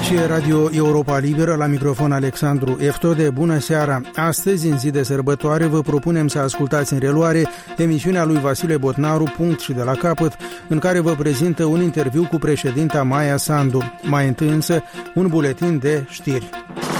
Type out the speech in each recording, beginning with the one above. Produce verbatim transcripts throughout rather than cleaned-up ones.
Aici e Radio Europa Liberă, la microfon Alexandru Eftode. Bună seara! Astăzi, în zi de sărbătoare, vă propunem să ascultați în reluare emisiunea lui Vasile Botnaru, Punct și de la capăt, în care vă prezintă un interviu cu președinta Maia Sandu. Mai întâi însă, un buletin de știri.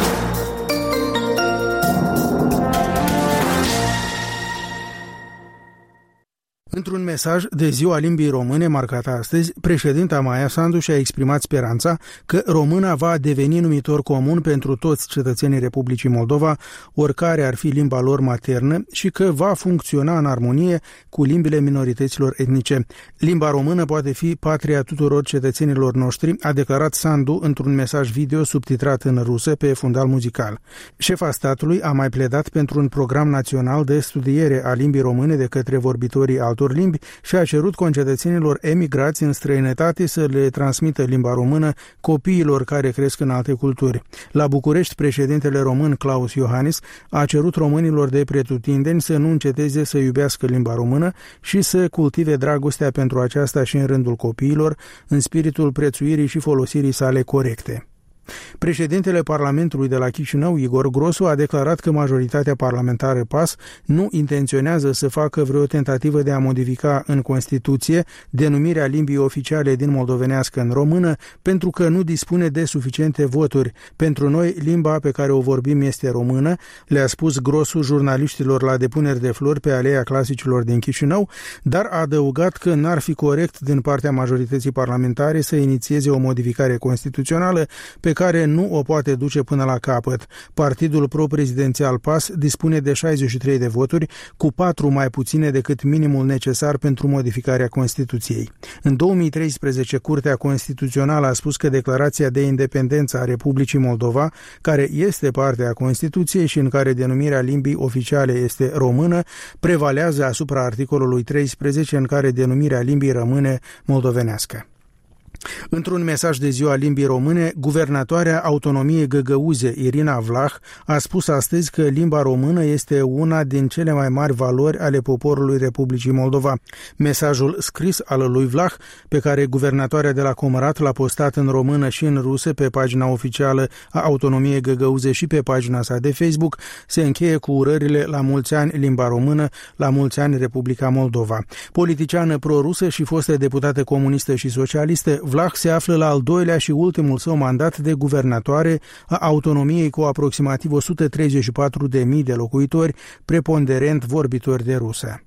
Într-un mesaj de Ziua Limbii Române marcat astăzi, președinta Maia Sandu și-a exprimat speranța că româna va deveni numitor comun pentru toți cetățenii Republicii Moldova, oricare ar fi limba lor maternă, și că va funcționa în armonie cu limbile minorităților etnice. Limba română poate fi patria tuturor cetățenilor noștri, a declarat Sandu într-un mesaj video subtitrat în rusă pe fundal muzical. Șefa statului a mai pledat pentru un program național de studiere a limbii române de către vorbitorii altor limbi și a cerut concetățenilor emigrați în străinătate să le transmită limba română copiilor care cresc în alte culturi. La București, președintele român Klaus Iohannis a cerut românilor de pretutindeni să nu înceteze să iubească limba română și să cultive dragostea pentru aceasta și în rândul copiilor, în spiritul prețuirii și folosirii sale corecte. Președintele Parlamentului de la Chișinău, Igor Grosu, a declarat că majoritatea parlamentară P A S nu intenționează să facă vreo tentativă de a modifica în Constituție denumirea limbii oficiale din moldovenească în română, pentru că nu dispune de suficiente voturi. Pentru noi, limba pe care o vorbim este română, le-a spus Grosu jurnaliștilor la depuneri de flori pe Aleea Clasicilor din Chișinău, dar a adăugat că n-ar fi corect din partea majorității parlamentare să inițieze o modificare constituțională pe care nu o poate duce până la capăt. Partidul pro-prezidențial P A S dispune de șaizeci și trei de voturi, cu patru mai puține decât minimul necesar pentru modificarea Constituției. În două mii treisprezece, Curtea Constituțională a spus că declarația de independență a Republicii Moldova, care este parte a Constituției și în care denumirea limbii oficiale este română, prevalează asupra articolului treisprezece, în care denumirea limbii rămâne moldovenească. Într-un mesaj de Ziua Limbii Române, guvernatoarea autonomiei Găgăuze, Irina Vlah, a spus astăzi că limba română este una din cele mai mari valori ale poporului Republicii Moldova. Mesajul scris al lui Vlah, pe care guvernatoarea de la Comărat l-a postat în română și în rusă pe pagina oficială a autonomiei Găgăuze și pe pagina sa de Facebook, se încheie cu urările la mulți ani limba română, la mulți ani Republica Moldova. Politiciană pro-rusă și fostă deputată comunistă și socialistă, Vlah se află la al doilea și ultimul său mandat de guvernatoare a autonomiei cu aproximativ o sută treizeci și patru de mii de locuitori, preponderent vorbitori de rusă.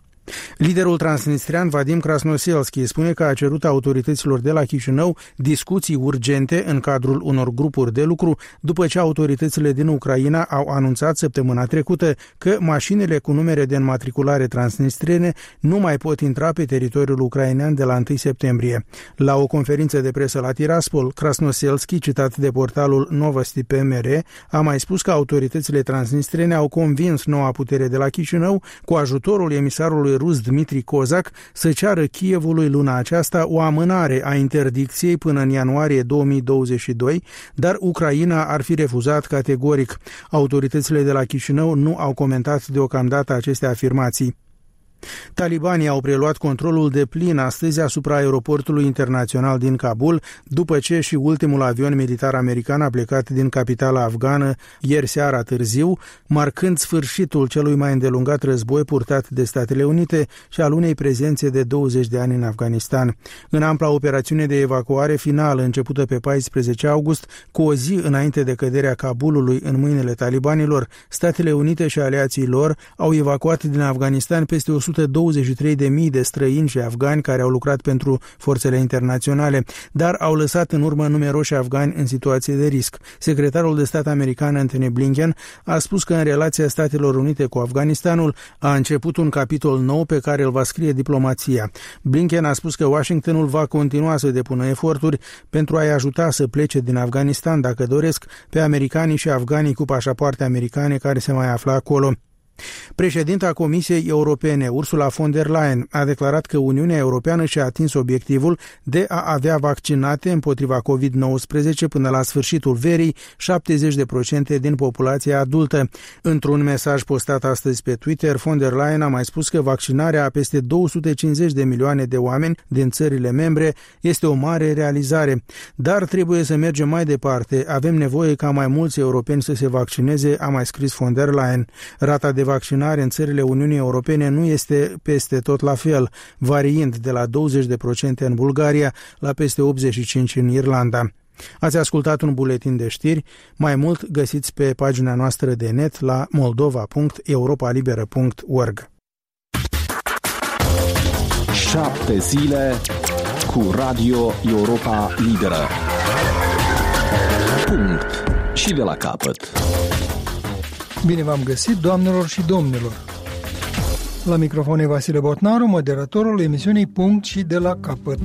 Liderul transnistrian Vadim Krasnoselski spune că a cerut autorităților de la Chișinău discuții urgente în cadrul unor grupuri de lucru după ce autoritățile din Ucraina au anunțat săptămâna trecută că mașinile cu numere de înmatriculare transnistriene nu mai pot intra pe teritoriul ucrainean de la întâi septembrie. La o conferință de presă la Tiraspol, Krasnoselski, citat de portalul Novosti P M R, a mai spus că autoritățile transnistriene au convins noua putere de la Chișinău, cu ajutorul emisarului rus Dmitri Kozak, să ceară Kievului luna aceasta o amânare a interdicției până în ianuarie două mii douăzeci și doi, dar Ucraina ar fi refuzat categoric. Autoritățile de la Chișinău nu au comentat deocamdată aceste afirmații. Talibanii au preluat controlul deplin astăzi asupra aeroportului internațional din Kabul, după ce și ultimul avion militar american a plecat din capitala afgană ieri seara târziu, marcând sfârșitul celui mai îndelungat război purtat de Statele Unite și al unei prezențe de douăzeci de ani în Afganistan. În ampla operațiune de evacuare finală începută pe paisprezece august, cu o zi înainte de căderea Kabulului în mâinile talibanilor, Statele Unite și aliații lor au evacuat din Afganistan peste o sută douăzeci și trei de mii de străini și afgani care au lucrat pentru forțele internaționale, dar au lăsat în urmă numeroși afgani în situație de risc. Secretarul de stat american Antony Blinken a spus că în relația Statelor Unite cu Afganistanul a început un capitol nou pe care îl va scrie diplomația. Blinken a spus că Washingtonul va continua să depună eforturi pentru a-i ajuta să plece din Afganistan, dacă doresc, pe americanii și afganii cu pașapoarte americane care se mai află acolo. Președinta Comisiei Europene, Ursula von der Leyen, a declarat că Uniunea Europeană și-a atins obiectivul de a avea vaccinate împotriva covid nouăsprezece până la sfârșitul verii șaptezeci de procente din populația adultă. Într-un mesaj postat astăzi pe Twitter, von der Leyen a mai spus că vaccinarea a peste două sute cincizeci de milioane de oameni din țările membre este o mare realizare. Dar trebuie să mergem mai departe. Avem nevoie ca mai mulți europeni să se vaccineze, a mai scris von der Leyen. Rata de vaccinare în țările Uniunii Europene nu este peste tot la fel, variind de la douăzeci de procente în Bulgaria la peste optzeci și cinci la sută în Irlanda. Ați ascultat un buletin de știri. Mai mult găsiți pe pagina noastră de net la moldova punct europa liberă punct org. Șapte zile cu Radio Europa Liberă. Punct. Și de la capăt. Bine v-am găsit, doamnelor și domnilor! La microfon e Vasile Botnaru, moderatorul emisiunii Punct și de la capăt.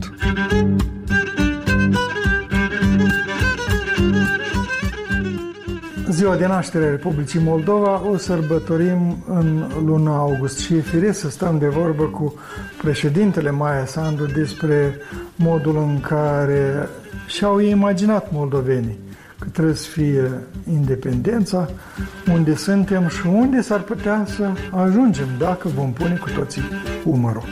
Ziua de naștere a Republicii Moldova o sărbătorim în luna august și e firesc să stăm de vorbă cu președintele Maia Sandu despre modul în care și-au imaginat moldovenii că trebuie să fie independența, unde suntem și unde s-ar putea să ajungem dacă vom pune cu toții umărul.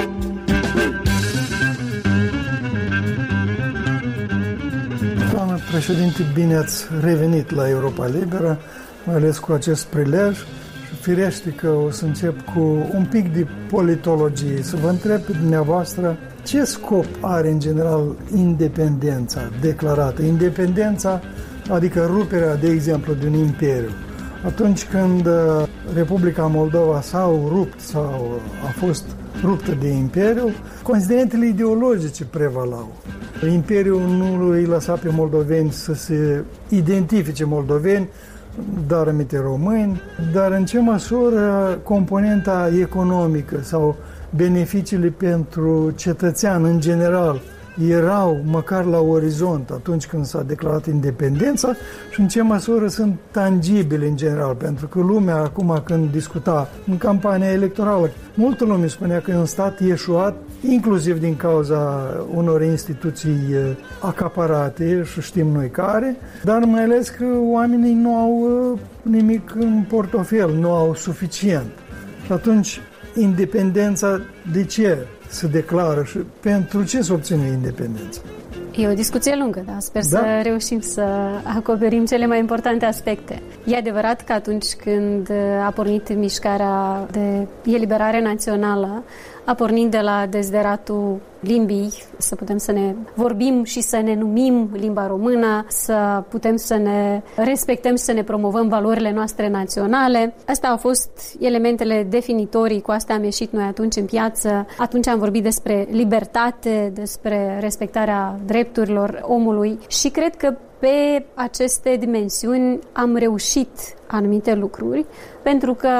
Doamnă președinte, bine ați revenit la Europa Liberă, mai ales cu acest prilej. Și firește că o să încep cu un pic de politologie, să vă întreb pe dumneavoastră ce scop are în general independența declarată, independența, adică ruperea, de exemplu, din imperiu. Atunci când Republica Moldova s-a rupt sau a fost ruptă de imperiu, considerentele ideologice prevalau. Imperiul nu îi lăsa pe moldoveni să se identifice moldoveni, dar aminte români, dar în ce măsură componenta economică sau beneficiile pentru cetățean în general erau măcar la orizont atunci când s-a declarat independența și în ce măsură sunt tangibile în general, pentru că lumea acum când discuta în campania electorală, multă lume spunea că e un stat eșuat, inclusiv din cauza unor instituții acaparate și știm noi care, dar mai ales că oamenii nu au nimic în portofel, nu au suficient. Și atunci independența de ce se declară și pentru ce se obține independența? E o discuție lungă, da? Sper da? să reușim să acoperim cele mai importante aspecte. E adevărat că atunci când a pornit mișcarea de eliberare națională, a pornit de la dezderatul limbii, să putem să ne vorbim și să ne numim limba română, să putem să ne respectăm și să ne promovăm valorile noastre naționale. Astea au fost elementele definitorii, cu astea am ieșit noi atunci în piață. Atunci am vorbit despre libertate, despre respectarea drepturilor omului și cred că pe aceste dimensiuni am reușit anumite lucruri, pentru că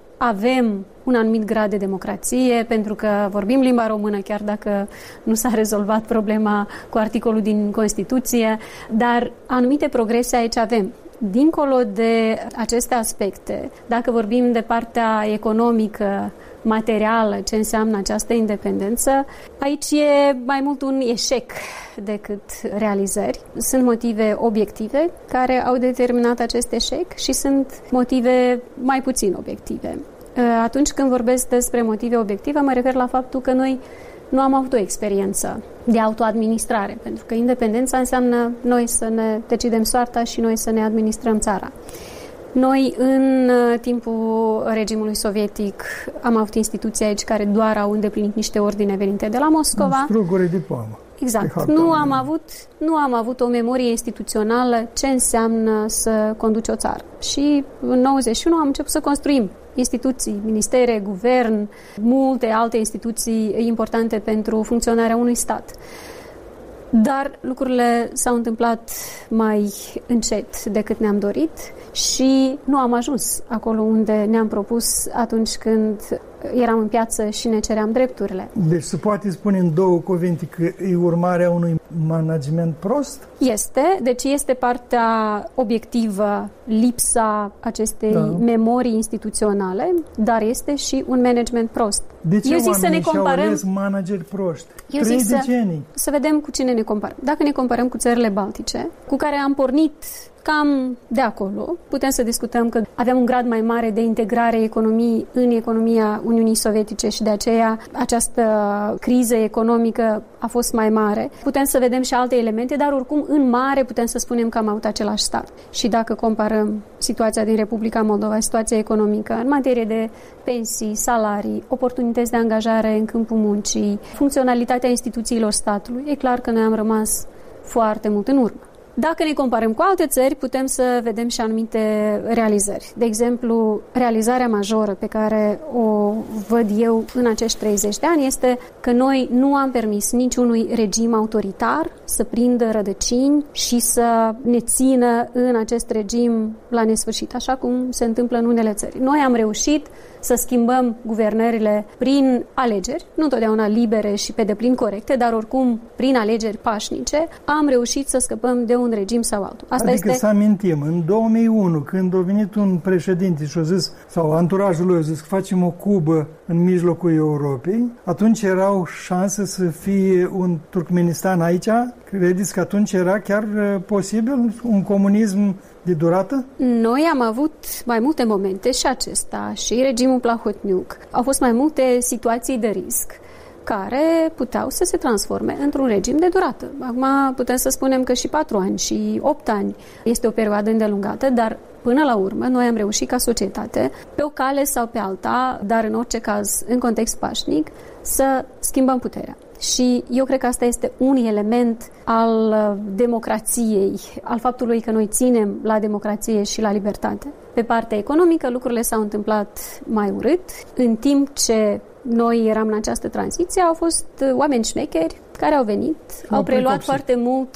avem un anumit grad de democrație, pentru că vorbim limba română, chiar dacă nu s-a rezolvat problema cu articolul din Constituție, dar anumite progrese aici avem. Dincolo de aceste aspecte, dacă vorbim de partea economică, materială, ce înseamnă această independență, aici e mai mult un eșec decât realizări. Sunt motive obiective care au determinat acest eșec și sunt motive mai puțin obiective. Atunci când vorbesc despre motive obiective, mă refer la faptul că noi nu am avut o experiență de autoadministrare, pentru că independența înseamnă noi să ne decidem soarta și noi să ne administrăm țara. Noi, în timpul regimului sovietic, am avut instituții aici care doar au îndeplinit niște ordine venite de la Moscova. Struguri de poamă. Exact. Nu am avut, nu am avut o memorie instituțională ce înseamnă să conduci o țară. Și în nouăzeci și unu am început să construim instituții, ministere, guvern, multe alte instituții importante pentru funcționarea unui stat. Dar lucrurile s-au întâmplat mai încet decât ne-am dorit și nu am ajuns acolo unde ne-am propus atunci când eram în piață și ne ceream drepturile. Deci se poate spune în două cuvinte că e urmarea unui management prost? Este, deci este partea obiectivă, lipsa acestei da. memorii instituționale, dar este și un management prost. De ce Eu zic oamenii să ne comparăm, și-au ales manageri proști? Eu Trei zic decenii. Să, să vedem cu cine ne comparăm. Dacă ne comparăm cu țările baltice, cu care am pornit cam de acolo, putem să discutăm că aveam un grad mai mare de integrare economii în economia Uniunii Sovietice și de aceea această criză economică a fost mai mare. Putem să vedem și alte elemente, dar oricum în mare putem să spunem că am avut același stat. Și dacă comparăm situația din Republica Moldova, situația economică în materie de pensii, salarii, oportunități de angajare în câmpul muncii, funcționalitatea instituțiilor statului, e clar că noi am rămas foarte mult în urmă. Dacă ne comparăm cu alte țări, putem să vedem și anumite realizări. De exemplu, realizarea majoră pe care o văd eu în acești treizeci de ani este că noi nu am permis niciunui regim autoritar să prindă rădăcini și să ne țină în acest regim la nesfârșit, așa cum se întâmplă în unele țări. Noi am reușit să schimbăm guvernările prin alegeri, nu întotdeauna libere și pe deplin corecte, dar oricum prin alegeri pașnice, am reușit să scăpăm de un regim sau altul. Asta adică este... să amintim, în două mii unu, când a venit un președinte și a zis, sau anturajul lui a zis că facem o Cubă în mijlocul Europei, atunci erau șanse să fie un Turkmenistan aici? Credeți că atunci era chiar posibil un comunism de durată? Noi am avut mai multe momente și acesta, și regimul Plahotniuc. Au fost mai multe situații de risc care puteau să se transforme într-un regim de durată. Acum putem să spunem că și patru ani și opt ani este o perioadă îndelungată, dar până la urmă noi am reușit ca societate, pe o cale sau pe alta, dar în orice caz în context pașnic, să schimbăm puterea. Și eu cred că asta este un element al democrației, al faptului că noi ținem la democrație și la libertate. Pe partea economică lucrurile s-au întâmplat mai urât, în timp ce noi eram în această tranziție, au fost oameni șmecheri care au venit, au, au preluat foarte mult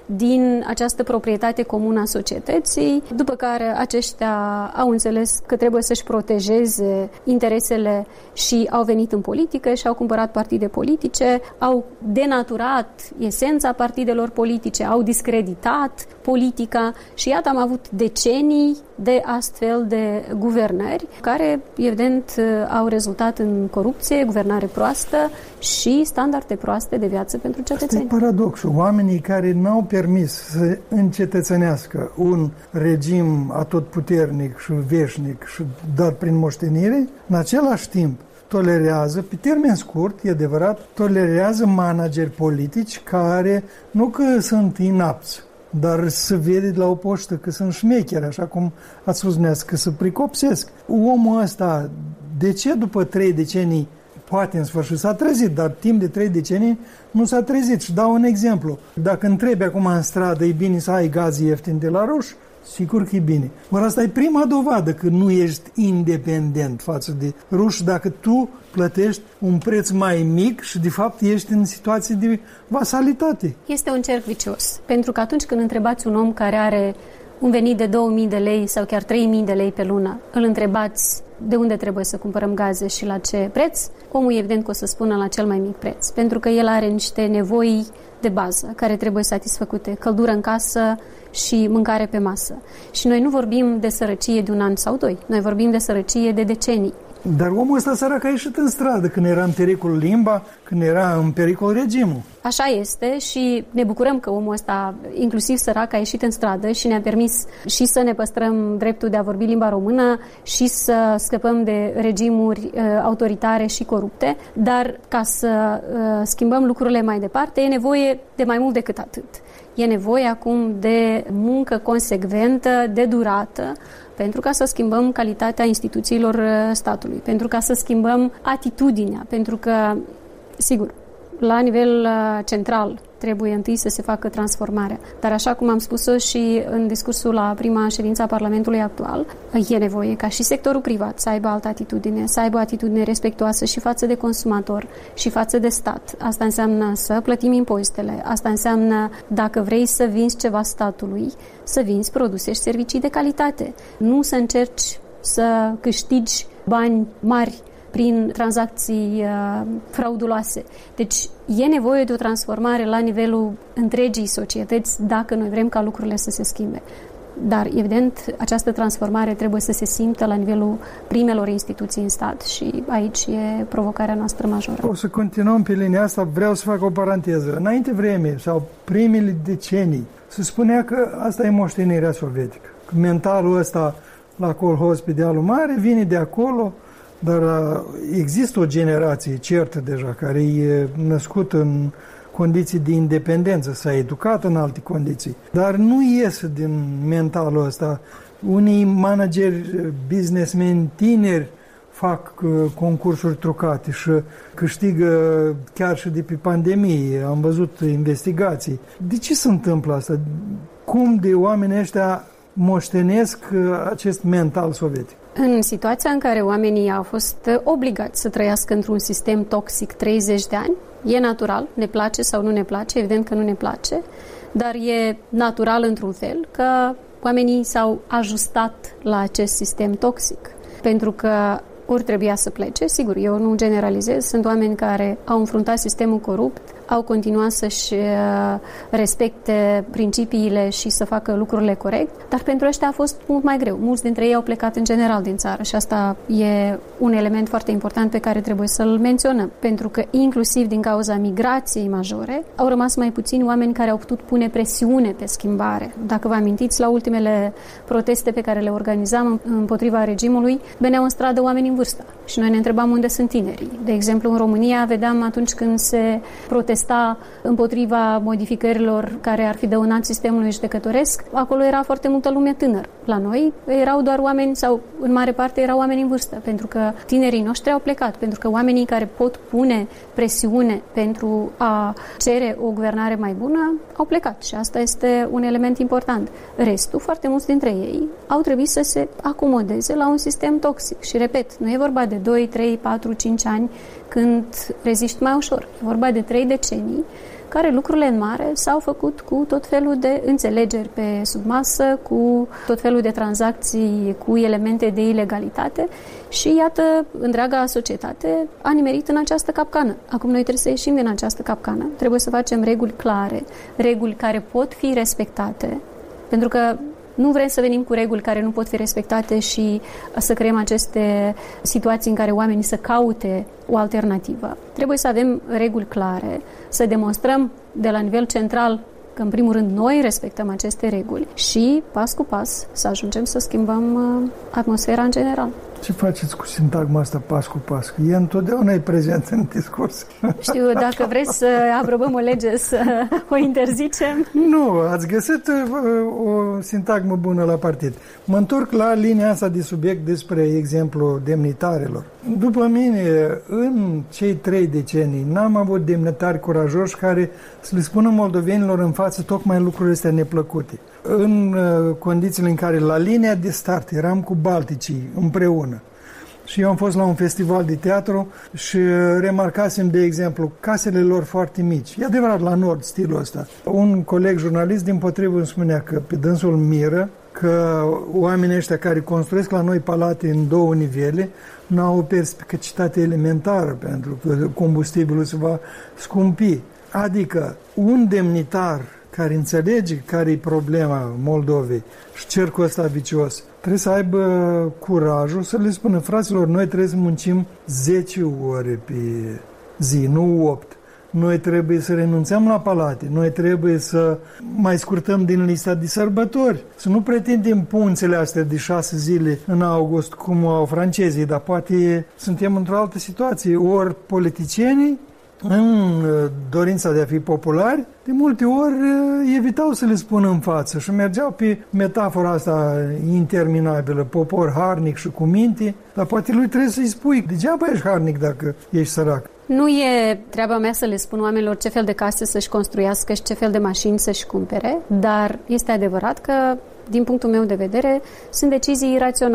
din această proprietate comună a societății, după care aceștia au înțeles că trebuie să-și protejeze interesele și au venit în politică și au cumpărat partide politice, au denaturat esența partidelor politice, au discreditat politica și iată am avut decenii de astfel de guvernări care, evident, au rezultat în corupție, guvernare proastă și standarde proaste de viață pentru cetățeni. Asta e paradoxul. Oamenii care n-au permis să încetățenească un regim atotputernic și veșnic și dat prin moștenire, în același timp tolerează, pe termen scurt, e adevărat, tolerează manageri politici care nu că sunt inapți, dar se vede la o poștă că sunt șmecheri, așa cum ați spus dumneavoastră, că se pricopsesc. Omul ăsta, de ce după trei decenii poate în sfârșit s-a trezit, dar timp de trei decenii nu s-a trezit? Și dau un exemplu. Dacă întrebi acum în stradă, e bine să ai gaz ieftin de la ruși? Sigur că e bine. Ori asta e prima dovadă că nu ești independent față de ruși dacă tu plătești un preț mai mic și de fapt ești în situație de vasalitate. Este un cerc vicios. Pentru că atunci când întrebați un om care are un venit de două mii de lei sau chiar trei mii de lei pe lună, îl întrebați de unde trebuie să cumpărăm gaze și la ce preț, omul evident că o să spună la cel mai mic preț, pentru că el are niște nevoi de bază care trebuie satisfăcute, căldură în casă și mâncare pe masă. Și noi nu vorbim de sărăcie de un an sau doi, noi vorbim de sărăcie de decenii. Dar omul ăsta sărac a ieșit în stradă când era în pericol limba, când era în pericol regimul. Așa este și ne bucurăm că omul ăsta, inclusiv sărac, a ieșit în stradă și ne-a permis și să ne păstrăm dreptul de a vorbi limba română și să scăpăm de regimuri uh, autoritare și corupte, dar ca să uh, schimbăm lucrurile mai departe e nevoie de mai mult decât atât. E nevoie acum de muncă consecventă, de durată, pentru ca să schimbăm calitatea instituțiilor statului, pentru ca să schimbăm atitudinea, pentru că, sigur, la nivel central trebuie întâi să se facă transformarea. Dar așa cum am spus-o și în discursul la prima ședință a Parlamentului actual, e nevoie ca și sectorul privat să aibă altă atitudine, să aibă o atitudine respectuoasă și față de consumator și față de stat. Asta înseamnă să plătim impozitele, asta înseamnă, dacă vrei să vinzi ceva statului, să vinzi produse și servicii de calitate. Nu să încerci să câștigi bani mari prin tranzacții uh, frauduloase. Deci e nevoie de o transformare la nivelul întregii societăți dacă noi vrem ca lucrurile să se schimbe. Dar, evident, această transformare trebuie să se simtă la nivelul primelor instituții în stat și aici e provocarea noastră majoră. O să continuăm pe linia asta, vreau să fac o paranteză. Înainte vreme, sau primele decenii, se spunea că asta e moștenirea sovietică. Că mentalul ăsta la colhoz pe dealul mare vine de acolo, dar există o generație certă deja, care e născută în condiții de independență, s-a educat în alte condiții, dar nu iese din mentalul ăsta. Unii manageri, businessmen tineri fac concursuri trucate și câștigă chiar și de pe pandemie. Am văzut investigații. De ce se întâmplă asta? Cum de oamenii ăștia moștenesc acest mental sovietic? În situația în care oamenii au fost obligați să trăiască într-un sistem toxic treizeci de ani, e natural, ne place sau nu ne place, evident că nu ne place, dar e natural într-un fel că oamenii s-au ajustat la acest sistem toxic, pentru că ori trebuia să plece, sigur, eu nu generalizez, sunt oameni care au înfruntat sistemul corupt, au continuat să-și respecte principiile și să facă lucrurile corect, dar pentru ăștia a fost mult mai greu. Mulți dintre ei au plecat în general din țară și asta e un element foarte important pe care trebuie să-l menționăm, pentru că inclusiv din cauza migrației majore au rămas mai puțini oameni care au putut pune presiune pe schimbare. Dacă vă amintiți, la ultimele proteste pe care le organizam împotriva regimului, veneau în stradă oameni în vârstă și noi ne întrebam unde sunt tinerii. De exemplu, în România vedeam atunci când se protesta împotriva modificărilor care ar fi dăunat sistemului judecătoresc, acolo era foarte multă lume tânără. La noi erau doar oameni, sau în mare parte erau oameni în vârstă, pentru că tinerii noștri au plecat, pentru că oamenii care pot pune presiune pentru a cere o guvernare mai bună au plecat și asta este un element important. Restul, foarte mulți dintre ei, au trebuit să se acomodeze la un sistem toxic și, repet, nu e vorba de doi, trei, patru, cinci ani când reziști mai ușor. E vorba de trei decenii care lucrurile în mare s-au făcut cu tot felul de înțelegeri pe sub masă, cu tot felul de tranzacții, cu elemente de ilegalitate și iată, întreaga societate a nimerit în această capcană. Acum noi trebuie să ieșim din această capcană. Trebuie să facem reguli clare, reguli care pot fi respectate, pentru că nu vrem să venim cu reguli care nu pot fi respectate și să creăm aceste situații în care oamenii să caute o alternativă. Trebuie să avem reguli clare, să demonstrăm de la nivel central că, în primul rând, noi respectăm aceste reguli și, pas cu pas, să ajungem să schimbăm atmosfera în general. Ce faceți cu sintagma asta pas cu pas? Că e întotdeauna e prezent în discurs. Știu, dacă vreți să aprobăm o lege, să o interzicem. Nu, ați găsit o sintagmă bună la partid. Mă întorc la linia asta de subiect despre exemplu demnitarilor. După mine, în cei trei decenii, n-am avut demnitari curajoși care să le spună moldovenilor în față tocmai lucrurile astea neplăcute. În condițiile în care la linia de start eram cu balticii împreună și eu am fost la un festival de teatru și remarcasem, de exemplu, casele lor foarte mici. E adevărat, la nord, stilul ăsta. Un coleg jurnalist, dimpotrivă, îmi spunea că pe dânsul miră că oamenii ăștia care construiesc la noi palate în două nivele nu au o perspicacitate elementară, pentru că combustibilul se va scumpi. Adică un demnitar care înțelege care e problema Moldovei și cercul ăsta vicios, trebuie să aibă curajul să le spună: fraților, noi trebuie să muncim zece ore pe zi, nu opt. Noi trebuie să renunțăm la palate, noi trebuie să mai scurtăm din lista de sărbători, să nu pretindem punțele astea de șase zile în august cum au francezii, dar poate suntem într-o altă situație. Ori politicienii, în dorința de a fi populari, de multe ori evitau să le spună în față și mergeau pe metafora asta interminabilă, popor harnic și cu minte, dar poate lui trebuie să-i spui: degeaba ești harnic dacă ești sărac. Nu e treaba mea să le spun oamenilor ce fel de case să-și construiască și ce fel de mașini să-și cumpere, dar este adevărat că, din punctul meu de vedere, sunt decizii iraționale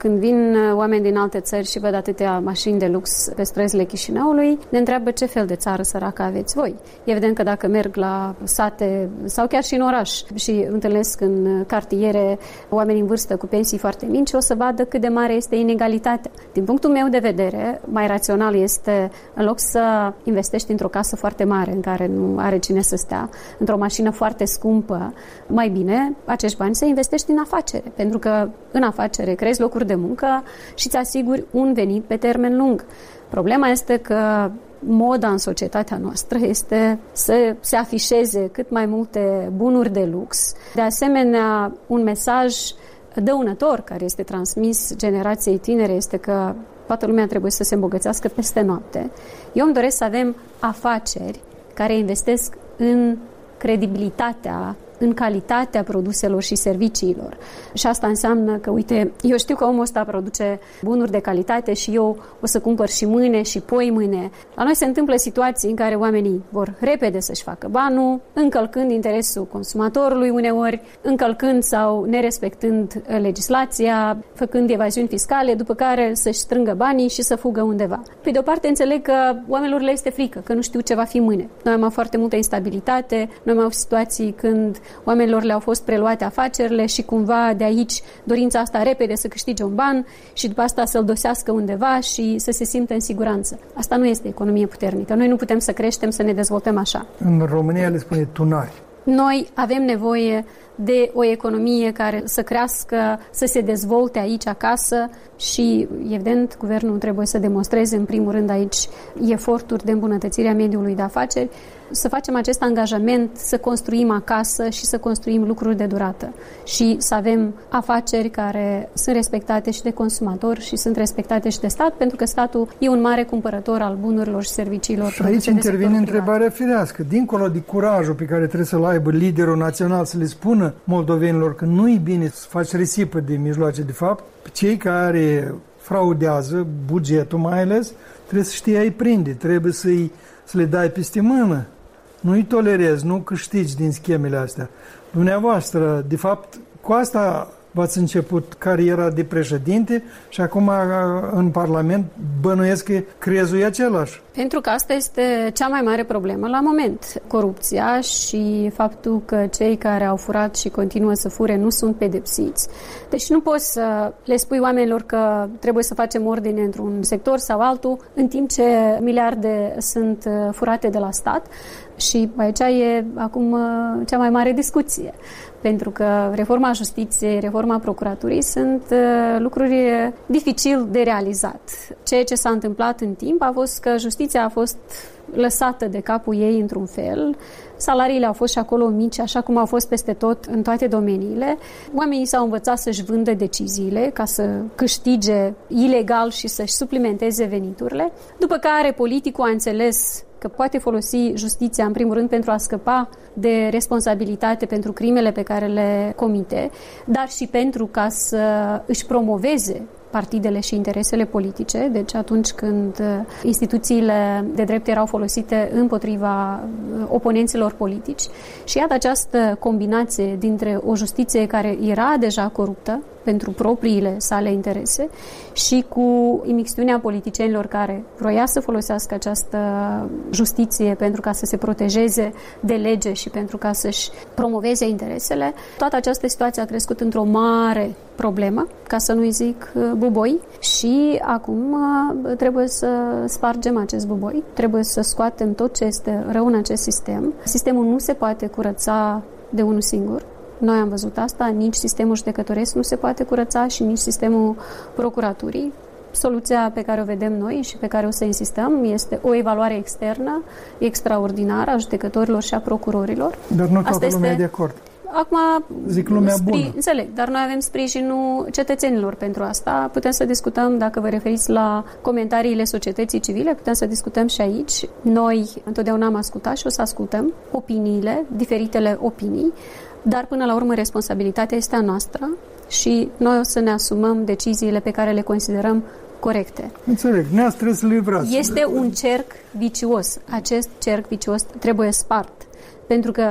când vin oameni din alte țări și văd atâtea mașini de lux pe străzile Chișinăului, ne întreabă ce fel de țară săracă aveți voi. Evident că dacă merg la sate sau chiar și în oraș și întâlnesc în cartiere oameni în vârstă cu pensii foarte mici, o să vadă cât de mare este inegalitatea. Din punctul meu de vedere, mai rațional este, în loc să investești într-o casă foarte mare în care nu are cine să stea, într-o mașină foarte scumpă, mai bine acești bani să investești în afacere, pentru că în afacere creezi locuri de muncă și îți asiguri un venit pe termen lung. Problema este că moda în societatea noastră este să se afișeze cât mai multe bunuri de lux. De asemenea, un mesaj dăunător care este transmis generației tinere este că toată lumea trebuie să se îmbogățească peste noapte. Eu îmi doresc să avem afaceri care investesc în credibilitatea, în calitatea produselor și serviciilor. Și asta înseamnă că, uite, eu știu că omul ăsta produce bunuri de calitate și eu o să cumpăr și mâine și poi mâine. La noi se întâmplă situații în care oamenii vor repede să-și facă banul, încălcând interesul consumatorului uneori, încălcând sau nerespectând legislația, făcând evaziuni fiscale, după care să-și strângă banii și să fugă undeva. Pe de o parte înțeleg că oamenilor le este frică, că nu știu ce va fi mâine. Noi am avut foarte multă instabilitate, noi am avut situații când oamenilor le-au fost preluate afacerile și cumva de aici dorința asta repede să câștige un ban și după asta să-l dosească undeva și să se simtă în siguranță. Asta nu este economie puternică. Noi nu putem să creștem, să ne dezvoltăm așa. În România le spune tunari. Noi avem nevoie de o economie care să crească, să se dezvolte aici acasă și, evident, guvernul trebuie să demonstreze în primul rând aici eforturi de îmbunătățire a mediului de afaceri, să facem acest angajament, să construim acasă și să construim lucruri de durată și să avem afaceri care sunt respectate și de consumatori și sunt respectate și de stat, pentru că statul e un mare cumpărător al bunurilor și serviciilor. Și aici intervine întrebarea firească. Dincolo de curajul pe care trebuie să-l aibă liderul național să le spună moldovenilor că nu e bine să faci risipă de mijloace de fapt, cei care fraudează bugetul mai ales, trebuie să știi ai prinde, trebuie să-i, să le dai peste mână. Nu-i tolerezi, nu câștigi din schemele astea. Dumneavoastră, de fapt, cu asta v-ați început cariera de președinte și acum în Parlament bănuiesc că crezul e același. Pentru că asta este cea mai mare problemă la moment. Corupția și faptul că cei care au furat și continuă să fure nu sunt pedepsiți. Deci nu poți să le spui oamenilor că trebuie să facem ordine într-un sector sau altul, în timp ce miliarde sunt furate de la stat. Și aici e acum cea mai mare discuție. Pentru că reforma justiției, reforma procuraturii sunt uh, lucruri dificil de realizat. Ceea ce s-a întâmplat în timp a fost că justiția a fost lăsată de capul ei într-un fel, salariile au fost și acolo mici, așa cum au fost peste tot în toate domeniile. Oamenii s-au învățat să-și vândă deciziile ca să câștige ilegal și să-și suplimenteze veniturile, după care politicul a înțeles că poate folosi justiția în primul rând pentru a scăpa de responsabilitate pentru crimele pe care le comite, dar și pentru ca să își promoveze partidele și interesele politice, deci atunci când instituțiile de drept erau folosite împotriva oponenților politici. Și iată această combinație dintre o justiție care era deja coruptă pentru propriile sale interese și cu imixtiunea politicienilor care vroia să folosească această justiție pentru ca să se protejeze de lege și pentru ca să-și promoveze interesele. Toată această situație a crescut într-o mare problemă, ca să nu-i zic buboi, și acum trebuie să spargem acest buboi, trebuie să scoatem tot ce este rău în acest sistem. Sistemul nu se poate curăța de unul singur. Noi am văzut asta, nici sistemul judecătoresc nu se poate curăța și nici sistemul procuraturii. Soluția pe care o vedem noi și pe care o să insistăm este o evaluare externă extraordinară a judecătorilor și a procurorilor. Dar nu toată lumea e de acord. Acum, zic lumea bună. Înțeleg, dar noi avem sprijinul cetățenilor pentru asta. Putem să discutăm, dacă vă referiți la comentariile societății civile, putem să discutăm și aici. Noi întotdeauna am ascultat și o să ascultăm opiniile, diferitele opinii, dar până la urmă responsabilitatea este a noastră și noi o să ne asumăm deciziile pe care le considerăm corecte. Înțeleg, ne-ați trebuie să livrați. Este un cerc vicios. Acest cerc vicios trebuie spart. Pentru că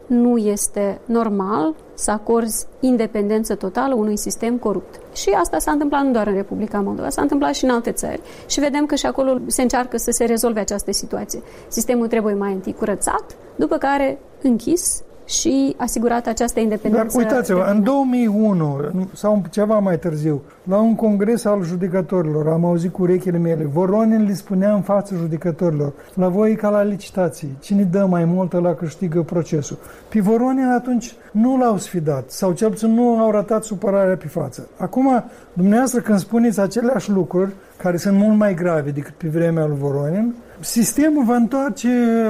nu este normal să acorzi independență totală unui sistem corupt. Și asta s-a întâmplat nu doar în Republica Moldova, s-a întâmplat și în alte țări. Și vedem că și acolo se încearcă să se rezolve această situație. Sistemul trebuie mai întâi curățat, după care închis și asigurat această independență. Dar uitați-vă, în două mii unu sau ceva mai târziu, la un congres al judecătorilor, am auzit cu urechile mele, Voronin le spunea în fața judecătorilor, la voi e ca la licitații, cine dă mai mult ăla câștigă procesul. Pe Voronin atunci nu l-au sfidat, sau cel puțin nu au ratat supărarea pe față. Acum, dumneavoastră când spuneți aceleași lucruri, care sunt mult mai grave decât pe vremea lui Voronin, sistemul va întoarce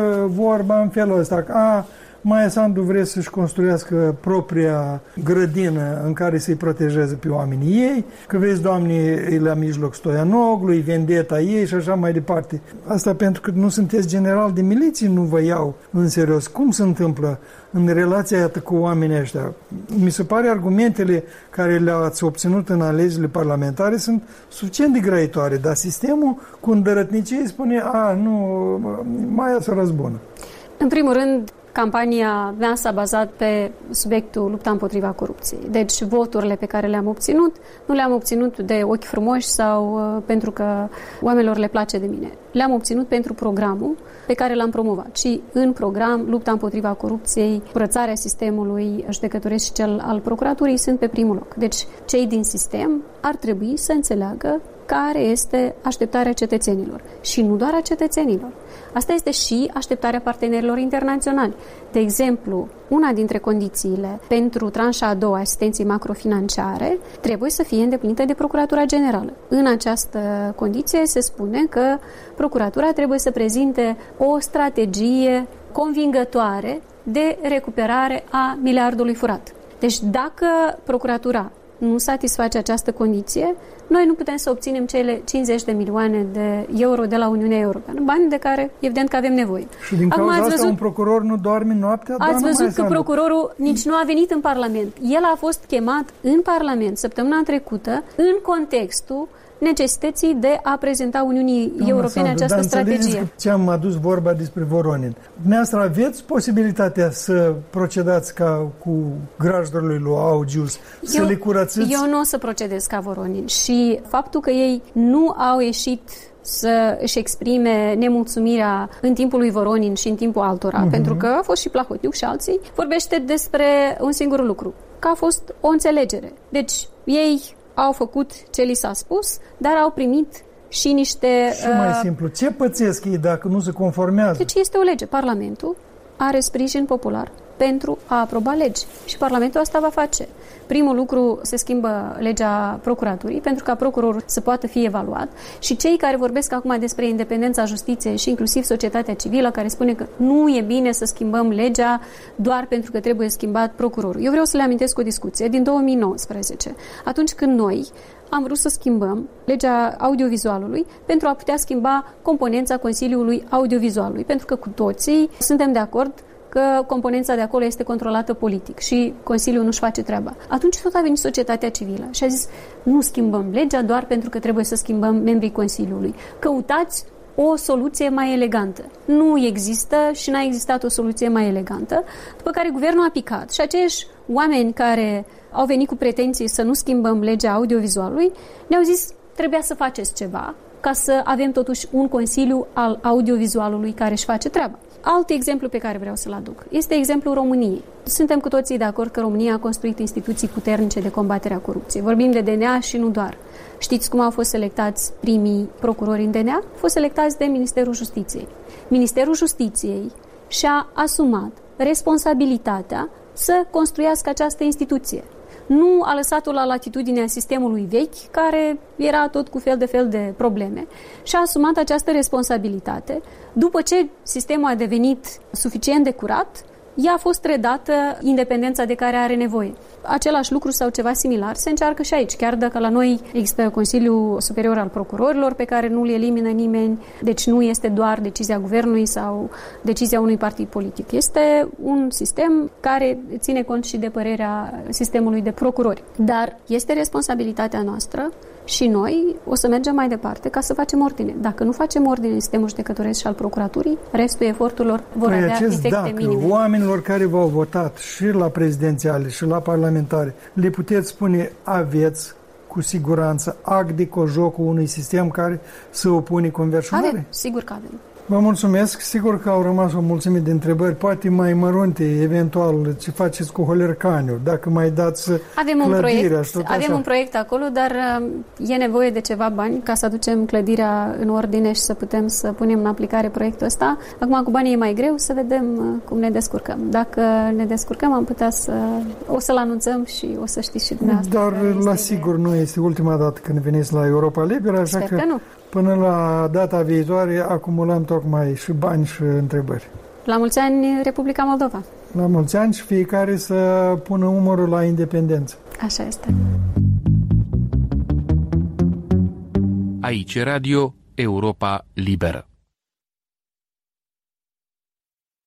vorba în felul ăsta, a, Maia Sandu vrea să-și construiască propria grădină în care să-i protejeze pe oamenii ei, că vezi, Doamne, e la mijloc Stoianoglu, e vendeta ei și așa mai departe. Asta pentru că nu sunteți general de miliție, nu vă iau în serios. Cum se întâmplă în relația iată cu oamenii ăștia? Mi se pare argumentele care le-ați obținut în alegerile parlamentare sunt suficient de grăitoare, dar sistemul cu îndărătnicie spune, a, nu, Maia se răzbună. În primul rând, campania mea s-a bazat pe subiectul lupta împotriva corupției. Deci voturile pe care le-am obținut, nu le-am obținut de ochi frumoși sau uh, pentru că oamenilor le place de mine. Le-am obținut pentru programul pe care l-am promovat. Și în program, lupta împotriva corupției, curățarea sistemului judecătoresc și cel al procuraturii sunt pe primul loc. Deci cei din sistem ar trebui să înțeleagă care este așteptarea cetățenilor. Și nu doar a cetățenilor. Asta este și așteptarea partenerilor internaționali. De exemplu, una dintre condițiile pentru tranșa a doua asistenței macrofinanciare trebuie să fie îndeplinită de Procuratura Generală. În această condiție se spune că Procuratura trebuie să prezinte o strategie convingătoare de recuperare a miliardului furat. Deci dacă Procuratura nu satisface această condiție, noi nu putem să obținem cele cincizeci de milioane de euro de la Uniunea Europeană, bani de care evident că avem nevoie. Și din cauza Acum, asta văzut, un procuror nu doarme noaptea? Ați văzut că procurorul nici nu a venit în Parlament. El a fost chemat în Parlament săptămâna trecută în contextul necesității de a prezenta Uniunii Doamna Europene Sandu, această strategie. Ce am adus vorba despre Voronin. Dumneavoastră aveți posibilitatea să procedați ca cu grajdurile lui Augius, să le curățiți? Eu nu o să procedez ca Voronin și faptul că ei nu au ieșit să își exprime nemulțumirea în timpul lui Voronin și în timpul altora, uh-huh. pentru că a fost și Plahotniuc și alții, vorbește despre un singur lucru, că a fost o înțelegere. Deci ei au făcut ce li s-a spus, dar au primit și niște... Și mai uh, simplu, ce pățesc ei dacă nu se conformează? Deci este o lege. Parlamentul are sprijin popular pentru a aproba legi și Parlamentul asta va face. Primul lucru, se schimbă legea procuraturii pentru ca procurorul să poată fi evaluat și cei care vorbesc acum despre independența justiției și inclusiv societatea civilă care spune că nu e bine să schimbăm legea doar pentru că trebuie schimbat procurorul. Eu vreau să le amintesc o discuție din două mii nouăsprezece, atunci când noi am vrut să schimbăm legea audiovizualului pentru a putea schimba componența Consiliului Audiovizualului, pentru că cu toții suntem de acord că componența de acolo este controlată politic și Consiliul nu-și face treaba. Atunci tot a venit societatea civilă și a zis, nu schimbăm legea doar pentru că trebuie să schimbăm membrii Consiliului. Căutați o soluție mai elegantă. Nu există și n-a existat o soluție mai elegantă, după care guvernul a picat și aceiași oameni care au venit cu pretenții să nu schimbăm legea audiovizualului ne-au zis, trebuia să faceți ceva ca să avem totuși un Consiliu al audiovizualului care își face treaba. Alt exemplu pe care vreau să-l aduc este exemplul României. Suntem cu toții de acord că România a construit instituții puternice de combatere a corupției. Vorbim de D N A și nu doar. Știți cum au fost selectați primii procurori în D N A? Au fost selectați de Ministerul Justiției. Ministerul Justiției și-a asumat responsabilitatea să construiască această instituție. Nu a lăsat-o la latitudinea sistemului vechi, care era tot cu fel de fel de probleme, și a asumat această responsabilitate. După ce sistemul a devenit suficient de curat, ea a fost redată independența de care are nevoie. Același lucru sau ceva similar se încearcă și aici, chiar dacă la noi există Consiliul Superior al Procurorilor pe care nu îl elimină nimeni, deci nu este doar decizia guvernului sau decizia unui partid politic. Este un sistem care ține cont și de părerea sistemului de procurori. Dar este responsabilitatea noastră și noi o să mergem mai departe ca să facem ordine. Dacă nu facem ordine în sistemul judecătoresc și al procuraturii, restul eforturilor vor păi avea acest efecte dacă minime. Oamenilor care v-au votat și la prezidențiale și la parlamentare, le puteți spune aveți cu siguranță act de cojocul unui sistem care să opune conversionare? Avem, sigur că avem. Vă mulțumesc. Sigur că au rămas o mulțime de întrebări, poate mai mărunte, eventual, ce faceți cu Holercaniu, dacă mai dați avem un clădirea proiect, și tot Avem așa. un proiect acolo, dar e nevoie de ceva bani ca să aducem clădirea în ordine și să putem să punem în aplicare proiectul ăsta. Acum cu banii e mai greu, să vedem cum ne descurcăm. Dacă ne descurcăm, am putea să... o să-l anunțăm și o să știți și dumneavoastră. Dar la sigur nu este ultima dată când veniți la Europa Liberă, așa Sper că, că nu. Până la data viitoare acumulăm tocmai și bani și întrebări. La mulți ani, Republica Moldova. La mulți ani și fiecare să pună umărul la independență. Așa este. Aici Radio Europa Liberă.